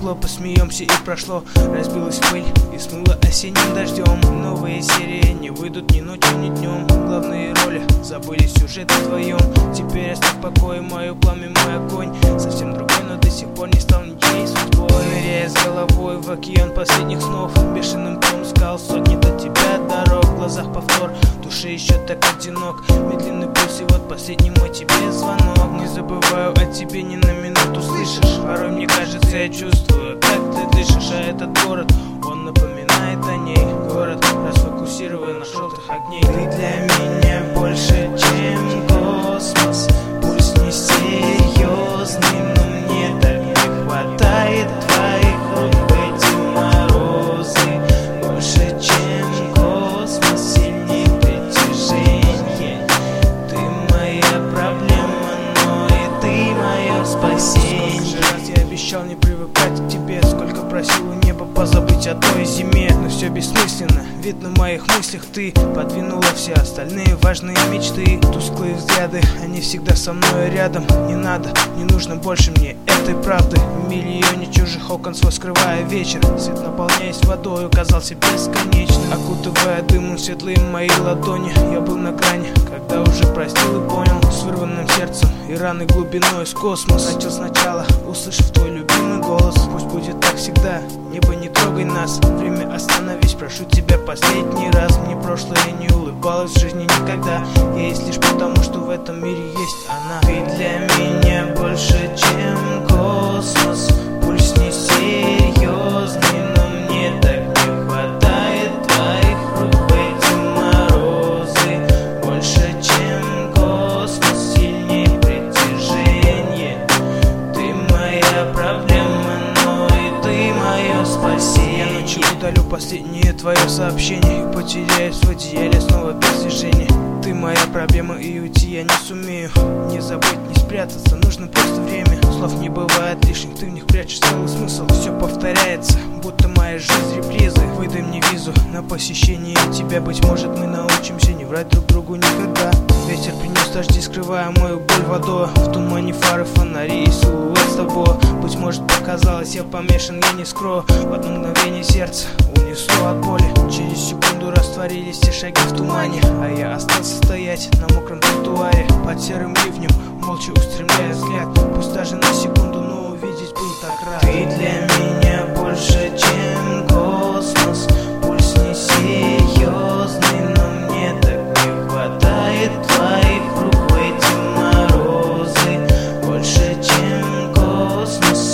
тепло, посмеемся и прошло. Разбилась пыль и смыла осенним дождем. Новые серии не выйдут ни ночью, ни днем. Главные роли забыли, сюжет вдвоем. Теперь оставь в покое мое пламя, мой огонь. Совсем другой, но до сих пор не стал ничьей судьбой. Ныряя с головой в океан последних снов, бешеным ком скал сотни до тебя дорог. В глазах повтор, в душе еще так одинок. Медленный пульс, и вот последний мой тебе звонок. Не забываю о тебе ни на минуту, слышишь? Порой мне кажется, я чувствую, как ты дышишь. А этот город, он напоминает о ней. Город, расфокусирован на желтых огней. Ты для меня больше, чем космос. Пульс не серьезный, но мне так не хватает твоих рук в эти морозы. Больше, чем космос, сильнее притяжение. Ты моя проблема, но и ты мое спасение. Сколько же раз я обещал не привыкать к тебе, сколько просил у неба позабыть о той зиме. Но все бессмысленно, видно в моих мыслях ты подвинула все остальные важные мечты. Тусклые взгляды, они всегда со мной рядом. Не надо, не нужно больше мне этой правды. В миллионе чужих окон свой скрывая вечер, свет, наполняясь водой, казался бесконечным. Окутывая дымом светлые мои ладони, я был на грани, когда уже простил и понял. С вырванным сердцем и раной глубиной с космос. Начал сначала, услышав твой любимый голос. Пусть будет так всегда, небо не трогай нас. Время остановись, прошу тебя последний раз. Мне прошлое не улыбалось в жизни никогда. Я есть лишь потому, что в этом мире есть она. Ты для меня больше, чем космос. Пульс не серьезный, но мне так не хватает твоих рук в эти морозы. Больше, чем космос, сильнее притяжение. Ты моя проблема, но и ты мое спасение. Я ночью удалю последнее твое сообщение и потеряюсь в одеяле снова без движения. Ты моя проблема, и уйти я не сумею. Не забыть, не спрятаться, нужно просто время. Слов не бывает лишних, ты в них прячешь целый смысл. Все повторяется, будто моя жизнь репризы. Выдай мне визу на посещение тебя. Быть может, мы научимся не врать друг другу никогда. Ветер принес дожди, скрывая мою боль водой. В тумане фары, фонари и силуэт с тобой. Быть может, показалось, я помешан, я не скрою. В одно мгновение сердце унесло от боли. Через секунду растворились все шаги в тумане, а я остался стоять на мокром тротуаре под серым ливнем, молча устремляя взгляд. Пусть даже на секунду, но увидеть был так рад. Ты для меня больше, чем космос. Пульс не серьезный, но мне так не хватает твоих рук в эти морозы. Больше, чем космос,